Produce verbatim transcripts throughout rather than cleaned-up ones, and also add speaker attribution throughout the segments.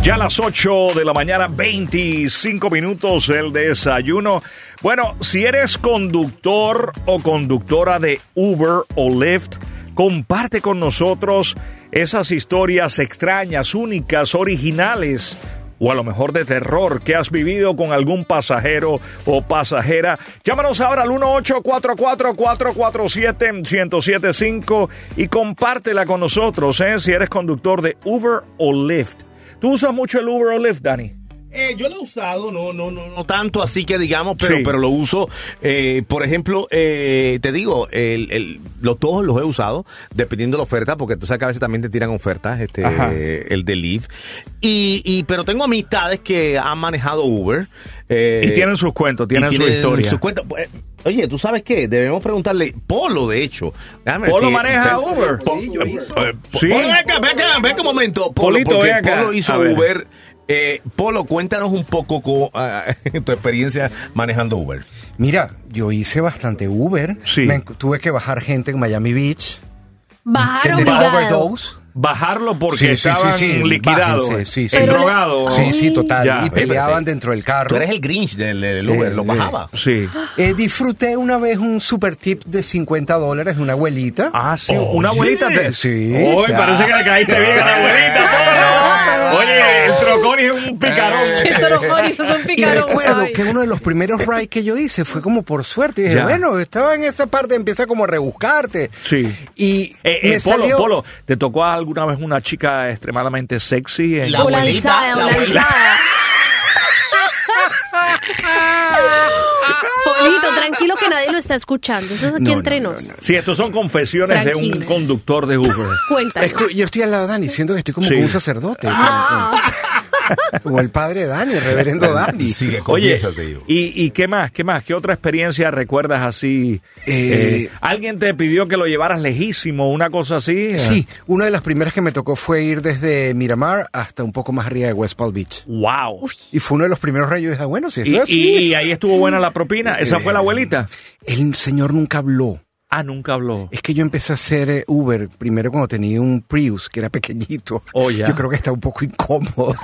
Speaker 1: Ya a las ocho de la mañana, veinticinco minutos, el desayuno. Bueno, si eres conductor o conductora de Uber o Lyft, comparte con nosotros esas historias extrañas, únicas, originales, o a lo mejor de terror que has vivido con algún pasajero o pasajera. Llámanos ahora al uno ocho cuatro cuatro, cuatro cuatro siete, uno cero siete cinco y compártela con nosotros, ¿eh? Si eres conductor de Uber o Lyft. ¿Tú usas mucho el Uber o Lyft, Dani?
Speaker 2: Eh, yo lo he usado, no, no, no, no tanto así que digamos, pero,
Speaker 1: Sí.
Speaker 2: pero lo uso. Eh, por ejemplo, eh, te digo, el, el, los, todos los he usado, dependiendo de la oferta, porque tú sabes que a veces también te tiran ofertas, este,
Speaker 1: Ajá.
Speaker 2: el de Lyft. Y, y, pero tengo amistades que han manejado Uber. Eh,
Speaker 1: Y tienen sus cuentos, tienen,
Speaker 2: y
Speaker 1: su historia.
Speaker 2: sus cuentos. Eh, Oye, ¿tú sabes qué? Debemos preguntarle, Polo, de hecho. Déjame
Speaker 1: ¿Polo
Speaker 2: decir,
Speaker 1: maneja
Speaker 2: pe-
Speaker 1: Uber?
Speaker 2: Po-
Speaker 1: Sí, yo
Speaker 2: eh,
Speaker 1: hice.
Speaker 2: eh,
Speaker 1: Sí.
Speaker 2: Polo, ven acá, ven acá, ven acá un momento. Polo,
Speaker 1: Polito,
Speaker 2: porque
Speaker 1: ven acá.
Speaker 2: Polo hizo
Speaker 1: A ver.
Speaker 2: Uber. Eh, Polo, cuéntanos un poco co- uh, tu experiencia manejando Uber.
Speaker 3: Mira, yo hice bastante Uber.
Speaker 1: Sí.
Speaker 3: Me, tuve que bajar gente en Miami Beach.
Speaker 4: Bajar
Speaker 3: Que tenía
Speaker 4: obligado.
Speaker 3: overdose.
Speaker 1: Bajarlo porque
Speaker 3: Sí, sí,
Speaker 1: estaban
Speaker 3: sí, sí.
Speaker 1: liquidados,
Speaker 3: Bájense, sí, sí.
Speaker 4: Pero-
Speaker 1: endrogados.
Speaker 3: Sí, sí, total.
Speaker 1: Ya.
Speaker 3: Y peleaban
Speaker 2: Espérate.
Speaker 3: dentro del carro.
Speaker 2: Tú eres el Grinch del, del Uber,
Speaker 3: Eh,
Speaker 2: lo bajaba.
Speaker 1: Sí.
Speaker 3: Eh, disfruté una vez un super tip de cincuenta dólares de una abuelita.
Speaker 1: Ah, sí,
Speaker 2: Oye.
Speaker 1: una abuelita. Te...
Speaker 3: Sí.
Speaker 1: Uy, parece que le caíste bien a la abuelita, Polo. Oye, el trocón es un picarón.
Speaker 4: Qué trojón, eso es un
Speaker 3: Y
Speaker 4: picarón.
Speaker 3: recuerdo
Speaker 4: Ay.
Speaker 3: que uno de los primeros rides que yo hice fue como por suerte. Y dije,
Speaker 1: Ya.
Speaker 3: bueno, estaba en esa parte, empieza como a rebuscarte.
Speaker 1: Sí.
Speaker 3: Y
Speaker 1: Eh,
Speaker 3: me
Speaker 1: eh, Polo,
Speaker 3: salió...
Speaker 1: Polo, ¿te tocó alguna vez una chica extremadamente sexy? En...
Speaker 2: La
Speaker 4: O
Speaker 2: abuelita,
Speaker 4: lanzada,
Speaker 2: la
Speaker 4: o
Speaker 2: abuelita.
Speaker 4: lanzada. Polito, tranquilo que nadie lo está escuchando. Eso es aquí
Speaker 3: No, no,
Speaker 4: entre
Speaker 3: no,
Speaker 4: nos.
Speaker 3: no.
Speaker 1: Sí, estos son confesiones de un
Speaker 4: Tranquilo.
Speaker 1: conductor de Uber.
Speaker 4: Cuéntanos.
Speaker 3: Es que yo estoy al lado de Dani, siento que estoy como
Speaker 1: Sí.
Speaker 3: con un sacerdote.
Speaker 4: Ah.
Speaker 3: Como, como el padre de Dani, el reverendo Dani.
Speaker 2: Sigue,
Speaker 1: Oye,
Speaker 2: confiésate, hijo.
Speaker 1: ¿y, ¿y qué más? ¿Qué más? ¿Qué otra experiencia recuerdas así?
Speaker 3: Eh,
Speaker 1: Eh, ¿Alguien te pidió que lo llevaras lejísimo, una cosa así?
Speaker 3: Sí, una de las primeras que me tocó fue ir desde Miramar hasta un poco más arriba de West Palm Beach.
Speaker 1: Wow.
Speaker 3: Y fue uno de los primeros rayos. Y dije, bueno, si esto
Speaker 1: Y,
Speaker 3: es así.
Speaker 1: y ahí estuvo buena la propina. ¿Esa fue la abuelita?
Speaker 3: El señor nunca habló.
Speaker 1: Ah, nunca habló.
Speaker 3: Es que yo empecé a hacer eh, Uber primero cuando tenía un Prius, que era pequeñito.
Speaker 1: Oh, ya.
Speaker 3: Yo creo que está un poco incómodo.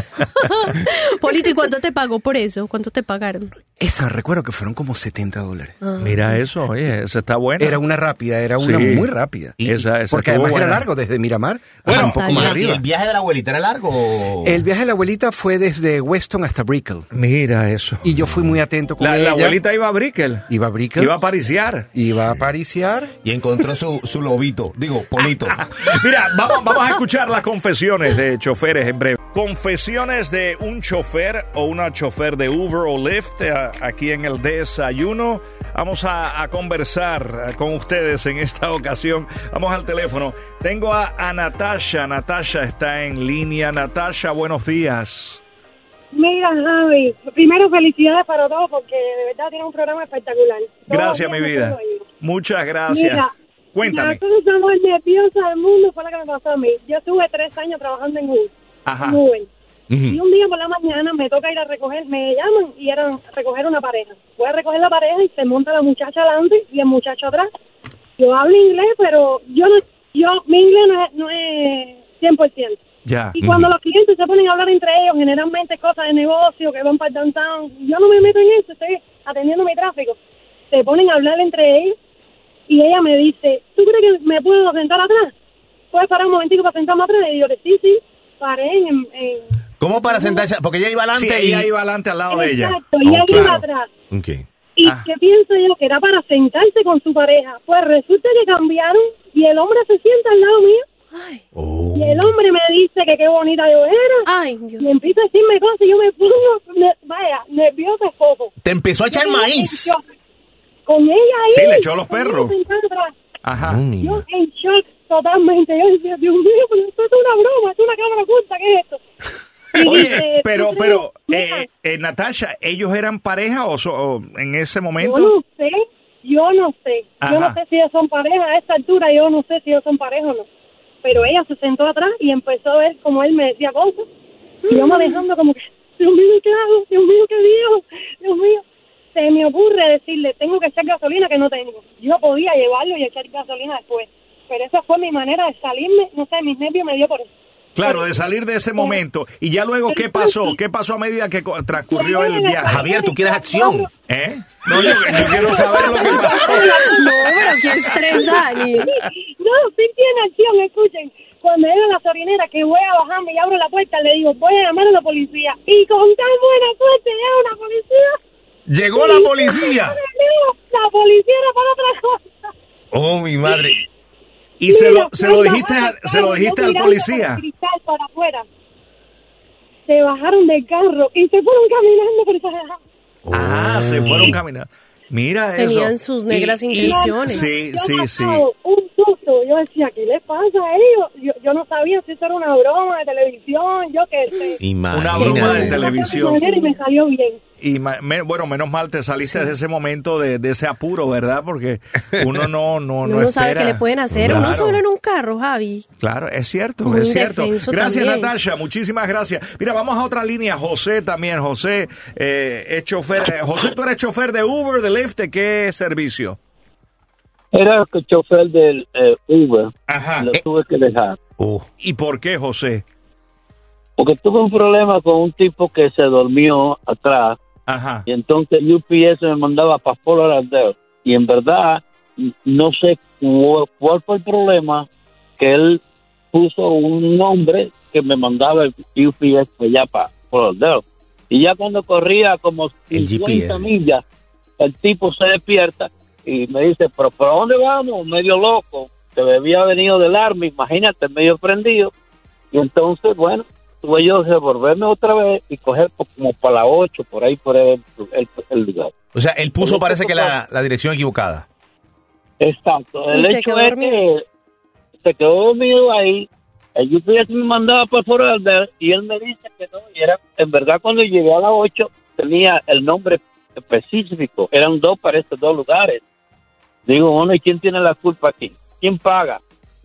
Speaker 4: Polito, ¿y cuánto te pagó por eso? ¿Cuánto te pagaron?
Speaker 3: Esa, recuerdo que fueron como setenta dólares.
Speaker 1: Mira eso, oye, esa está buena.
Speaker 3: Era una rápida, era una
Speaker 1: Sí.
Speaker 3: muy rápida.
Speaker 1: Esa, esa
Speaker 3: Porque
Speaker 1: estuvo
Speaker 3: además
Speaker 1: buena.
Speaker 3: era largo, desde Miramar
Speaker 1: Bueno,
Speaker 3: hasta un poco
Speaker 4: hasta
Speaker 3: más
Speaker 4: allá.
Speaker 2: ¿Y
Speaker 3: arriba.
Speaker 2: el viaje de la abuelita era largo?
Speaker 3: El viaje de la abuelita fue desde Weston hasta Brickell.
Speaker 1: Mira eso.
Speaker 3: Y yo fui muy atento con
Speaker 1: La,
Speaker 3: ella.
Speaker 1: la abuelita iba a Brickell.
Speaker 3: Iba a Brickell.
Speaker 1: Iba a pariciar.
Speaker 3: Iba a pariciar.
Speaker 2: Y encontró su, su lobito, digo, polito.
Speaker 1: Mira, vamos, vamos a escuchar las confesiones de choferes en breve. Confesiones de un chofer o una chofer de Uber o Lyft eh, aquí en el desayuno. Vamos a, a conversar con ustedes en esta ocasión. Vamos al teléfono. Tengo a, a Natasha. Natasha está en línea. Natasha, buenos días.
Speaker 5: Mira, Javi, primero felicidades para todos porque de verdad tiene un programa espectacular. Todos
Speaker 1: Gracias,
Speaker 5: los
Speaker 1: mi
Speaker 5: días
Speaker 1: vida.
Speaker 5: me oigo.
Speaker 1: Muchas gracias.
Speaker 5: Mira,
Speaker 1: Cuéntame.
Speaker 5: la cosa más nerviosa del mundo fue la que me pasó a mí. Yo estuve tres años trabajando en Uber.
Speaker 1: Ajá.
Speaker 5: en Uber. Y
Speaker 2: Ujú.
Speaker 5: un día por la mañana me toca ir a recoger, me llaman y eran a recoger una pareja. Voy a recoger la pareja y se monta la muchacha adelante y el muchacho atrás. Yo hablo inglés, pero yo no, yo, mi inglés no es, no es cien por ciento.
Speaker 1: Ya.
Speaker 5: Y cuando los clientes se ponen a hablar entre ellos, generalmente cosas de negocio, que van para el downtown, yo no me meto en eso, estoy atendiendo mi tráfico. Se ponen a hablar entre ellos y ella me dice, ¿tú crees que me puedo sentar atrás? ¿Puedes parar un momentico para sentarme atrás? Y yo le sí, sí, paré en... en
Speaker 2: ¿Cómo para sentarse? Porque ella iba
Speaker 1: Sí,
Speaker 2: adelante y...
Speaker 1: ella iba adelante al lado de ella.
Speaker 5: Exacto, y
Speaker 2: Oh,
Speaker 5: él
Speaker 2: claro.
Speaker 5: iba atrás.
Speaker 2: Ok.
Speaker 5: ¿Y
Speaker 1: Ah.
Speaker 5: qué pienso yo? Que era para sentarse con su pareja. Pues resulta que cambiaron y el hombre se sienta al lado mío.
Speaker 4: Ay,
Speaker 2: Oh.
Speaker 5: Y el hombre me dice que qué bonita yo era.
Speaker 4: ay, Dios.
Speaker 5: Y empieza a decirme cosas y yo me pongo, ne- vaya, nerviosa de foco.
Speaker 2: Te empezó a echar
Speaker 5: Yo
Speaker 2: maíz.
Speaker 5: en shock. Con ella ahí.
Speaker 1: Sí, le echó a los
Speaker 5: con ella
Speaker 1: perros.
Speaker 5: sentada atrás.
Speaker 1: Ajá.
Speaker 2: Mm.
Speaker 5: Yo en shock totalmente. Yo decía, Dios mío, pero esto es una broma, es una cámara oculta, ¿qué es esto? Y
Speaker 1: Oye,
Speaker 5: dice,
Speaker 1: pero,
Speaker 5: ¿tú
Speaker 1: pero,
Speaker 5: crees? Mira,
Speaker 1: eh, eh, Natasha, ¿ellos eran pareja o, so- o en ese
Speaker 5: yo
Speaker 1: momento?
Speaker 5: no sé, yo no sé. Yo
Speaker 1: Ajá.
Speaker 5: no sé si ellos son pareja a esta altura, yo no sé si ellos son pareja o no. Pero ella se sentó atrás y empezó a ver como él me decía cosas. Y yo manejando como que, Dios mío, ¿qué hago? Dios mío, ¿qué digo? Dios mío. Se me ocurre decirle, tengo que echar gasolina que no tengo. Yo podía llevarlo y echar gasolina después. Pero esa fue mi manera de salirme, no sé, mis nervios me dio por eso.
Speaker 1: Claro, de salir de ese momento. Y ya luego, ¿qué pasó? ¿Qué pasó a medida que co- transcurrió el viaje?
Speaker 2: Javier, ¿tú quieres acción?
Speaker 1: ¿Eh? No, yo, yo quiero saber lo que pasó.
Speaker 4: No, pero qué estrés, Dani.
Speaker 5: No, sí tiene acción, escuchen. Cuando llego a la sorinera que voy a bajarme y abro la puerta, le digo, voy a llamar a la policía. Y con tan buena suerte llega una policía.
Speaker 2: Llegó la policía.
Speaker 5: La policía era para otra cosa.
Speaker 2: Oh, mi madre.
Speaker 1: Y se
Speaker 5: Mira,
Speaker 1: lo, se lo
Speaker 5: me
Speaker 1: dijiste,
Speaker 5: bajaron
Speaker 1: al-
Speaker 5: del
Speaker 1: se lo
Speaker 5: carro,
Speaker 1: dijiste
Speaker 5: yo
Speaker 1: al
Speaker 5: mirando
Speaker 1: policía.
Speaker 5: con el cristal para afuera. Se bajaron del carro y se fueron caminando por esa...
Speaker 1: Ah, se fueron caminando. Mira eso.
Speaker 4: Tenían sus negras intenciones.
Speaker 1: Sí,
Speaker 5: Yo
Speaker 1: sí,
Speaker 5: me
Speaker 1: sí.
Speaker 5: acabo un susto. Yo decía, ¿qué les pasa a ellos? Yo, yo no sabía si eso era una broma de televisión, yo qué sé.
Speaker 1: Una broma de
Speaker 2: Imagínate.
Speaker 1: televisión.
Speaker 5: Y me salió bien.
Speaker 1: Y ma- me- bueno, menos mal te saliste de ese momento de, de ese apuro, ¿verdad? Porque uno no no no
Speaker 4: Uno no sabe
Speaker 1: espera.
Speaker 4: qué le pueden hacer.
Speaker 1: Claro,
Speaker 4: Uno solo en un carro, Javi.
Speaker 1: Claro, es cierto,
Speaker 4: Muy
Speaker 1: es cierto.
Speaker 4: indefenso
Speaker 1: Gracias,
Speaker 4: también.
Speaker 1: Natasha, muchísimas gracias. Mira, vamos a otra línea. José también. José eh, es chofer. eh, José, tú eres chofer de Uber, de Lyft, ¿de qué servicio?
Speaker 6: Era el chofer del eh, Uber.
Speaker 1: Ajá.
Speaker 6: Lo
Speaker 1: Eh,
Speaker 6: tuve que dejar.
Speaker 2: Oh.
Speaker 1: ¿Y por qué, José?
Speaker 6: Porque tuve un problema con un tipo que se durmió atrás.
Speaker 1: Ajá.
Speaker 6: Y entonces U P S me mandaba para Fort Lauderdale. Y en verdad, n- no sé cu- cuál fue el problema, que él puso un nombre que me mandaba el U P S allá para Fort Lauderdale. Y ya cuando corría como
Speaker 2: El
Speaker 6: cincuenta
Speaker 2: G P S.
Speaker 6: millas, el tipo se despierta y me dice, ¿pero para dónde vamos? Medio loco, que había venido del Army, imagínate, medio prendido. Y entonces, bueno, tuve yo que volverme otra vez y coger po- como para las ocho, por ahí, por el, el, el lugar.
Speaker 2: O sea, él puso, parece que la, la dirección equivocada.
Speaker 6: Exacto. El
Speaker 4: Y se
Speaker 6: hecho
Speaker 4: quedó
Speaker 6: es
Speaker 4: dormido.
Speaker 6: que se quedó dormido ahí. El U P S me mandaba para Fort Lauderdale y él me dice que no. Y era, en verdad, cuando llegué a las ocho, tenía el nombre específico. Eran dos para estos dos lugares. Digo, bueno, ¿y quién tiene la culpa aquí? ¿Quién paga?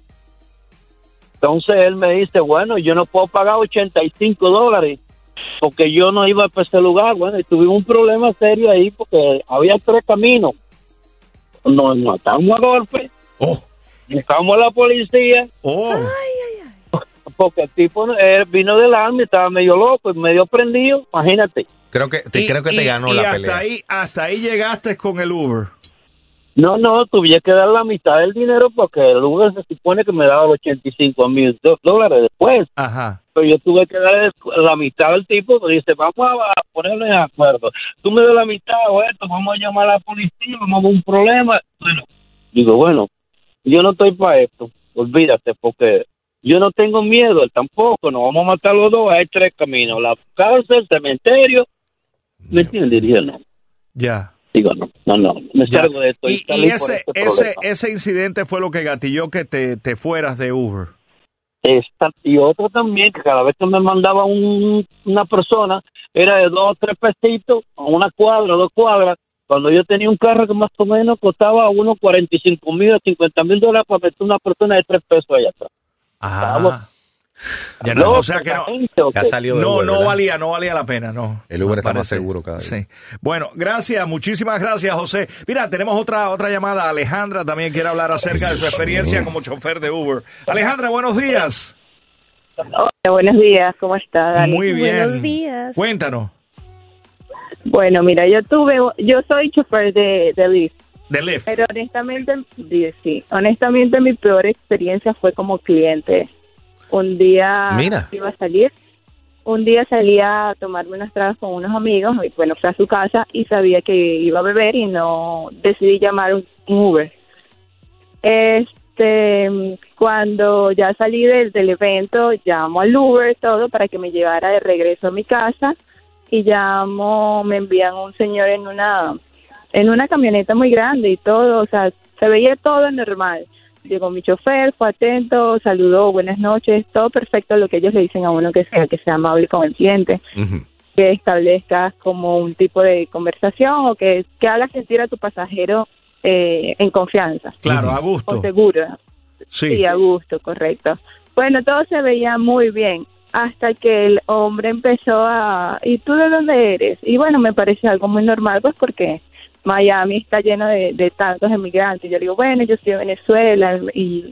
Speaker 6: Entonces él me dice, bueno, yo no puedo pagar ochenta y cinco dólares porque yo no iba para ese lugar. Bueno, y tuvimos un problema serio ahí porque había tres caminos. Nos matamos a golpe,
Speaker 2: Oh.
Speaker 6: buscamos a la policía
Speaker 1: Oh.
Speaker 6: porque el tipo eh, vino del arma y estaba medio loco y medio prendido, imagínate.
Speaker 2: Creo que te,
Speaker 1: Y-
Speaker 2: creo que te
Speaker 1: y-
Speaker 2: ganó
Speaker 1: y
Speaker 2: la
Speaker 1: hasta
Speaker 2: pelea.
Speaker 1: ahí, hasta ahí llegaste con el Uber.
Speaker 6: No, no, tuve que dar la mitad del dinero porque el Uber se supone que me daba ochenta y cinco mil dólares después.
Speaker 1: Ajá.
Speaker 6: Pero yo tuve que dar la mitad del tipo, porque dice, vamos a ponernos de acuerdo. Tú me das la mitad o esto, vamos a llamar a la policía, vamos a ver un problema. Bueno, digo, bueno, yo no estoy para esto, olvídate, porque yo no tengo miedo, él tampoco, nos vamos a matar los dos, hay tres caminos, la cárcel, el cementerio, ¿me entiendes? Dije, no,
Speaker 1: Ya.
Speaker 6: digo, no, no, no, me
Speaker 1: Ya.
Speaker 6: salgo de esto.
Speaker 1: Y,
Speaker 6: salí
Speaker 1: y
Speaker 6: por
Speaker 1: ese,
Speaker 6: este
Speaker 1: ese,
Speaker 6: problema.
Speaker 1: ese incidente fue lo que gatilló que te, te fueras de Uber.
Speaker 6: Esta, y otro también, que cada vez que me mandaba un, una persona, era de dos o tres pesitos, a una cuadra, dos cuadras, cuando yo tenía un carro que más o menos costaba unos cuarenta y cinco mil o cincuenta mil dólares para meter una persona de tres pesos allá atrás.
Speaker 1: Ah. Ya no,
Speaker 6: Loco,
Speaker 1: o sea que
Speaker 6: la
Speaker 1: no.
Speaker 6: gente, ¿o
Speaker 2: Ya
Speaker 6: qué?
Speaker 2: salió de
Speaker 1: No,
Speaker 2: Uber,
Speaker 1: no
Speaker 2: ¿verdad?
Speaker 1: valía, no valía la pena, no.
Speaker 2: El Uber
Speaker 1: Me
Speaker 2: está más
Speaker 1: parece.
Speaker 2: seguro cada día.
Speaker 1: Sí. Bueno, gracias, muchísimas gracias, José. Mira, tenemos otra otra llamada. Alejandra también quiere hablar acerca de su experiencia como chofer de Uber. Alejandra, buenos días.
Speaker 7: Hola, buenos días, ¿cómo está, Dani?
Speaker 1: Muy bien.
Speaker 4: Buenos días.
Speaker 1: Cuéntanos.
Speaker 7: Bueno, mira, yo tuve, yo soy chofer de, de Lyft,
Speaker 1: De Lyft.
Speaker 7: pero honestamente, sí, sí, honestamente mi peor experiencia fue como cliente. Un día
Speaker 2: Mira.
Speaker 7: iba a salir, un día salí a tomarme unas tragas con unos amigos, y bueno, fui a su casa y sabía que iba a beber y no decidí llamar un, un Uber. Este, cuando ya salí del, del evento, llamo al Uber, todo, para que me llevara de regreso a mi casa, y llamo, me envían un señor en una en una camioneta muy grande y todo, o sea, se veía todo normal. Llegó mi chofer, fue atento, saludó, buenas noches, todo perfecto, lo que ellos le dicen a uno que sea, que sea amable con el cliente,
Speaker 2: Ujú.
Speaker 7: que establezcas como un tipo de conversación o que, que hagas sentir a tu pasajero eh, en confianza
Speaker 1: Claro, a
Speaker 7: o
Speaker 1: gusto.
Speaker 7: seguro.
Speaker 1: Sí.
Speaker 7: Sí, a gusto, correcto. Bueno, todo se veía muy bien hasta que el hombre empezó a... ¿Y tú de dónde eres? Y bueno, me parece algo muy normal, pues porque Miami está lleno de, de tantos emigrantes. Yo digo, bueno, yo soy de Venezuela y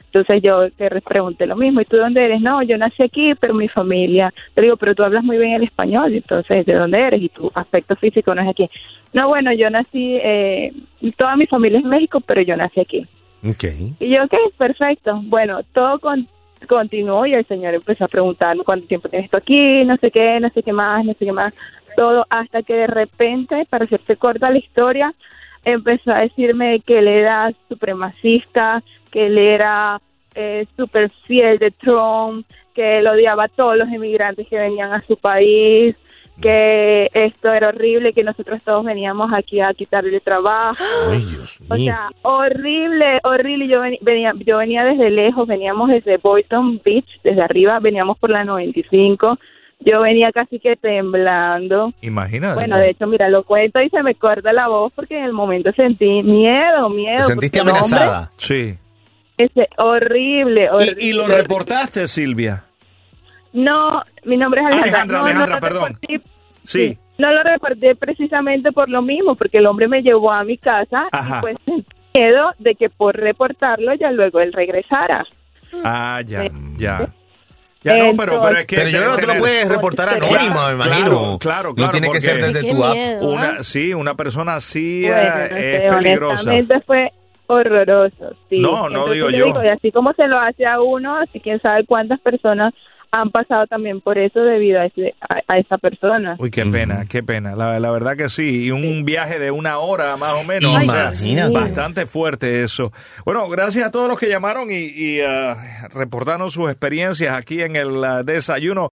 Speaker 7: Entonces yo te re- pregunté lo mismo, ¿y tú dónde eres? No, yo nací aquí, pero mi familia. Te digo, pero tú hablas muy bien el español, entonces, ¿de dónde eres? Y tu aspecto físico no es aquí. No, bueno, yo nací, eh, toda mi familia es México, pero yo nací aquí.
Speaker 2: Okay.
Speaker 7: Y yo, ok, perfecto. Bueno, todo con, continuó y el señor empezó a preguntarme cuánto tiempo tienes tú aquí, no sé qué, no sé qué más, no sé qué más, todo, hasta que de repente, para hacerte corta la historia, empezó a decirme que él era supremacista, que él era eh, súper fiel de Trump, que él odiaba a todos los inmigrantes que venían a su país, que esto era horrible, que nosotros todos veníamos aquí a quitarle trabajo.
Speaker 2: Ay, Dios mío.
Speaker 7: O sea, horrible, horrible. Yo ven- venía, yo venía desde lejos, veníamos desde Boynton Beach, desde arriba, veníamos por la noventa y cinco. Yo venía casi que temblando.
Speaker 1: Imagínate.
Speaker 7: Bueno, de hecho, mira, lo cuento y se me corta la voz porque en el momento sentí miedo, miedo.
Speaker 2: ¿Te sentiste
Speaker 7: porque el hombre,
Speaker 2: amenazada?
Speaker 1: Sí.
Speaker 7: ese, horrible, horrible.
Speaker 1: ¿Y, y lo
Speaker 7: horrible.
Speaker 1: reportaste, Silvia?
Speaker 7: No, mi nombre es Alejandra.
Speaker 1: Alejandra,
Speaker 7: No,
Speaker 1: Alejandra,
Speaker 7: no lo
Speaker 1: perdón.
Speaker 7: reporté.
Speaker 1: Sí.
Speaker 7: No lo reporté precisamente por lo mismo, porque el hombre me llevó a mi casa
Speaker 1: Ajá.
Speaker 7: y pues sentí miedo de que por reportarlo ya luego él regresara.
Speaker 1: Ah, ya,
Speaker 7: Sí.
Speaker 1: ya. Ya no, pero, pero es que...
Speaker 2: Pero yo creo que tú lo
Speaker 1: tener-
Speaker 2: puedes reportar
Speaker 7: Claro,
Speaker 2: anónimo, me imagino.
Speaker 1: claro, claro, claro,
Speaker 2: No tiene que
Speaker 1: porque-
Speaker 2: ser desde
Speaker 4: Qué
Speaker 2: tu app.
Speaker 4: miedo, ¿ah?
Speaker 1: Una, sí, una persona así
Speaker 7: Bueno,
Speaker 1: eh,
Speaker 7: no
Speaker 1: es
Speaker 7: sé,
Speaker 1: peligrosa.
Speaker 7: honestamente fue horroroso, sí.
Speaker 1: No, no
Speaker 7: Entonces
Speaker 1: digo yo.
Speaker 7: Y así como se lo hace a uno, así quién sabe cuántas personas han pasado también por eso debido a, ese, a, a esa persona.
Speaker 1: Uy, qué pena, qué pena. La, la verdad que sí. Y un viaje de una hora más o menos.
Speaker 4: Ay,
Speaker 1: o sea,
Speaker 2: imagínate.
Speaker 1: bastante fuerte eso. Bueno, gracias a todos los que llamaron y, y ah, reportaron sus experiencias aquí en el ah, desayuno.